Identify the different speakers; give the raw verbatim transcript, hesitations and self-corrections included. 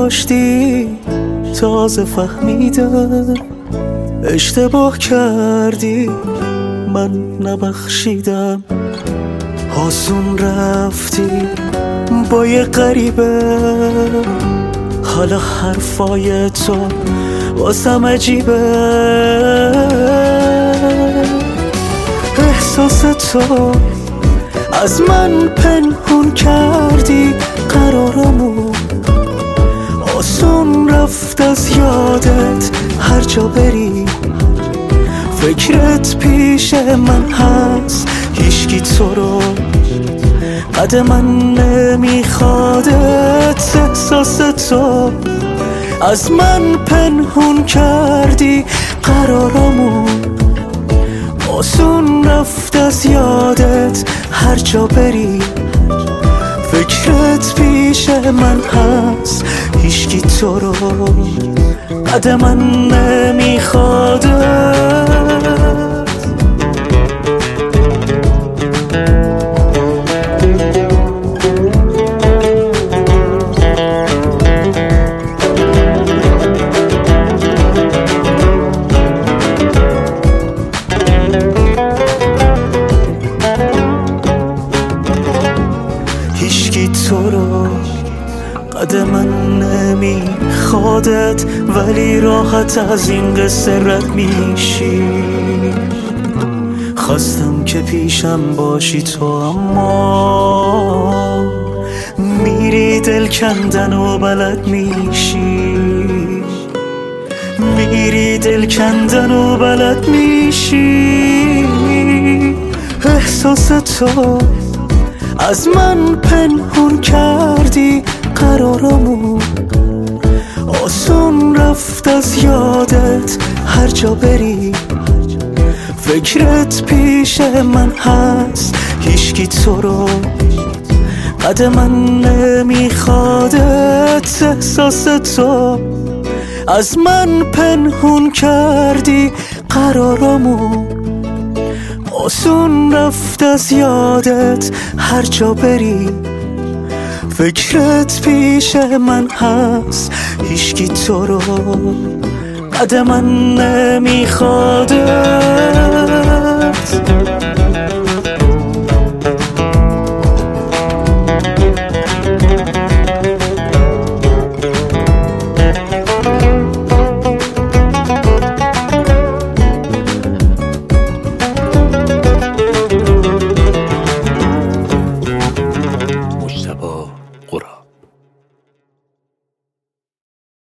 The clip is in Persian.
Speaker 1: داشتی تازه فهمیدم اشتباه کردی من نبخشیدم. آسون رفتی با یه غریبه، حالا حرفای تو واسم عجیبه. احساس تو از من پنهون کردی قرارمو، آسون رفت از یادت هر جا بری. فکرت پیش من هست هیچکی تو رو قد من نمیخوادت. احساس تو از من پنهون کردی قرارمو، آسون رفت از یادت هر جا بری. فکرت پیش من هست هیچکی تو رو قد من نمیخوادت. هیچکی تو رو قد من نمیخوادت، ولی راحت از این قصه رد میشی. خواستم که پیشم باشی تو، اما میری دل کندن و بلد میشی. میری دل کندن و بلد میشی. احساس تو از من پنهون کردی قرارمو، آسون رفت از یادت هر جا بری. فکرت پیش من هست هیچکی تو رو قد من نمیخوادت. احساس تو از من پنهون کردی قرارمو، آسون رفت از یادت هر جا بری. فکرت پیش من هست هیچکی تو رو قد من نمیخوادت.